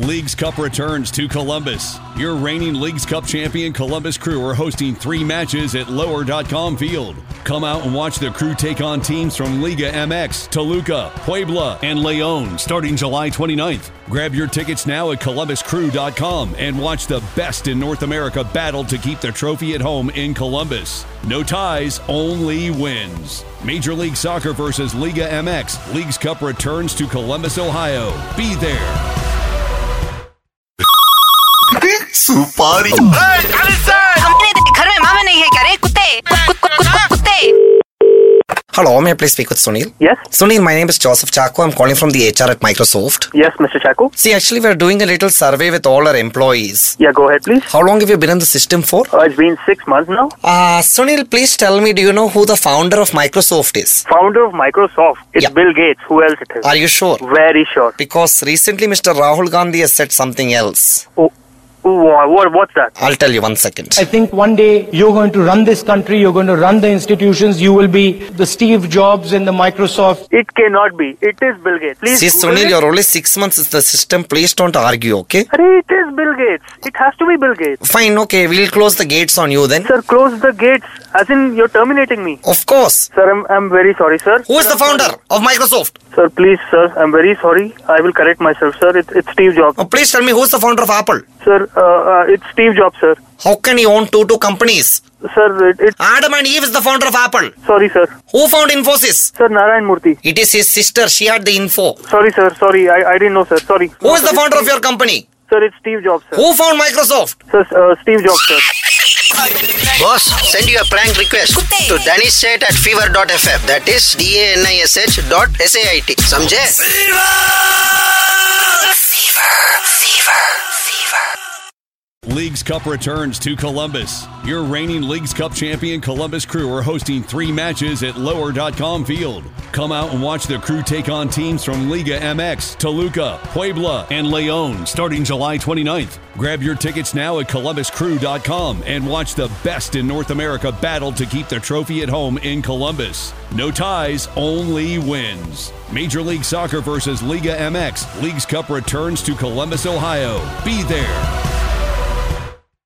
Leagues Cup returns to Columbus. Your reigning Leagues Cup champion Columbus Crew are hosting 3 matches at Lower.com Field. Come out and watch the Crew take on teams from Liga MX, Toluca, Puebla, and León starting July 29th. Grab your tickets now at columbuscrew.com and watch the best in North America battle to keep the trophy at home in Columbus. No ties, only wins. Major League Soccer versus Liga MX. Leagues Cup returns to Columbus, Ohio. Be there. सुपारी घर में मामा नहीं है क्या रे कुत्ते Hello, may I please speak with Sunil? Yes. Sunil, my name is Joseph Chaco. I'm calling from the HR at Microsoft. Yes, Mr. Chaco. See, actually, we're doing a little survey with all our employees. Yeah, go ahead, please. How long have you been in the system for? It's been 6 months now. Sunil, please tell me, do you know who the founder of Microsoft is? Founder of Microsoft? It's Yeah. Bill Gates. Who else it is? Are you sure? Very sure. Because recently Mr. Rahul Gandhi has said something else. What's that? I'll tell you 1 second. I think one day you're going to run this country, you're going to run the institutions, you will be the Steve Jobs in the Microsoft. It cannot be. It is Bill Gates. Please. See, Google Sunil, it. you're only 6 months in the system. Please don't argue, okay? Arey, it is Bill Gates. It has to be Bill Gates. Fine, okay. We'll close the gates on you then. Sir, close the gates. As in, you're terminating me. Of course. Sir, I'm very sorry, sir. Who is the founder of Microsoft? Sir, please, sir. I'm very sorry. I will correct myself, sir. It's Steve Jobs. Oh, please tell me who is the founder of Apple? Sir, it's Steve Jobs, sir. How can he own two companies? Sir, it's... Adam and Eve is the founder of Apple. Sorry, sir. Who found Infosys? Sir, Narayan Murthy. It is his sister. She had the info. Sorry, sir. Sorry. I didn't know, sir. Sorry. Who is the founder of your company? Sir, it's Steve Jobs, sir. Who found Microsoft? Sir, Steve Jobs, sir. Boss, send you a prank request to danishsait at fever.fm. That is DANISH.SAIT. Samjhe? Leagues Cup returns to Columbus. Your reigning Leagues Cup champion Columbus Crew are hosting 3 matches at Lower.com Field. Come out and watch the Crew take on teams from Liga MX, Toluca, Puebla, and León starting July 29th. Grab your tickets now at columbuscrew.com and watch the best in North America battle to keep the trophy at home in Columbus. No ties, only wins. Major League Soccer versus Liga MX. Leagues Cup returns to Columbus, Ohio. Be there.